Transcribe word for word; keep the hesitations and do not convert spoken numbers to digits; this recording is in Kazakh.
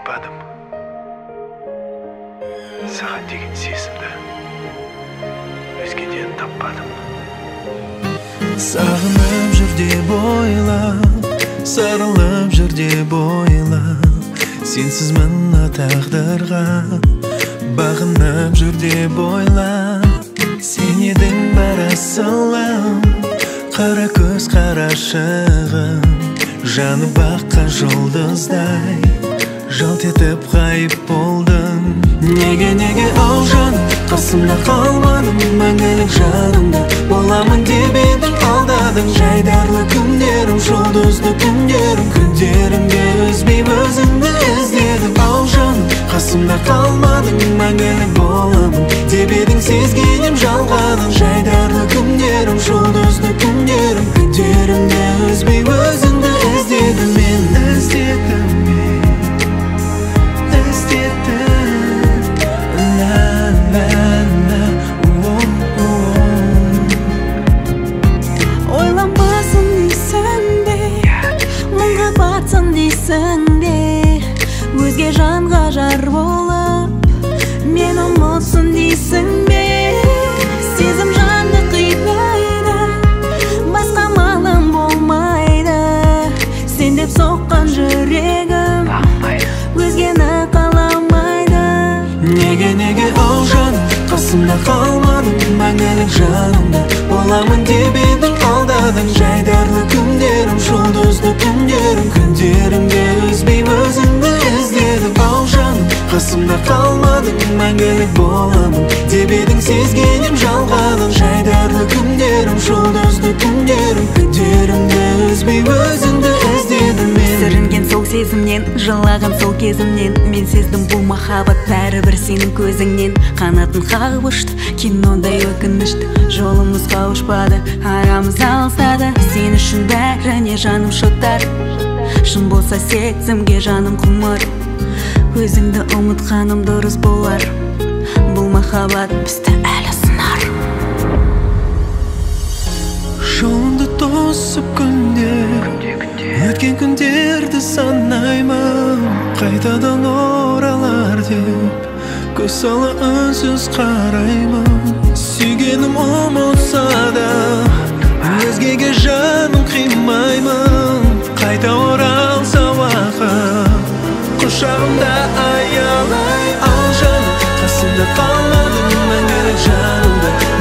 таппадым. Саған деген сезімді өзгеден таппадым. Сағынып жүр деп ойлап, сарылып жүр деп ойлап, сенсіз мына тағдырға бағынып жүр деп ойлап, сен едің бар асылым, қара көз қарашығым, жаны баққан жұлдыздай жалт етіп ғайып болдың. Неге, неге ау жаным, қасымда қалмадың, мәңгілік жанымда боламын деп едің, алдадың. Жайдарлы күндерім, жұлдызды күндерім, күндерімде үзбей өзіңді іздедім. Ау жаным, қасымда қалмадың, мәңгілік боламын деп едің, сезгенім жалғаның. Жайдарлы күндерім, жұлдызды күндерім, күндерімде үзбей өзіңді іздедім. Мен іздедім, мен ойланбасын дейсің бе, мұңға батсын дейсің бе, өзге жанға жар болып мен ұмытсын дейсің бе. Сезім жанды қинайды, басқа малым болмайды, сен деп соққан жүрегім өзгені қаламайды. Неге, неге ау жаным, қасымда қалмадың, мәңгілік жанымда боламын деп едің, алдадың. Жайдарлы күндерім, жұлдызды күндерім, күндерімде үзбей өзіңді іздедім. Ау жаным, қасымда қалмадың, мәңгілік боламын деп едің, сезгенім жалғаның. Жайдарлы күндерім, жұлдызды күндерім, күндерімде үзбей өзіңді іздедім. Сүрінген сол сезімнен, жылаған сол кезімнен, мен сездім бұл махаббат бәрібір сенің көзіңнен. Қанатын қағып ұшты, кинодай өкінішті, жолымыз қауышпады, арамыз алыстады. Сен үшін бәріне жаным шоттар, шын болса сезімге жаным құмар. Өзіңді ұмытқаным дұрыс болар, бұл махаббат бізді әлі сынар. Жолымды тосып күндер, өткен күндерді санаймын, қайтадан оралар деп көз сала үнсіз қараймын. Сүйгенім ұмытса да өзгеге жаным қимаймын, қайта оралса уақыт құшағымда аялай. Ау жаным, қасымда қалмадың, мәңгілік жанымда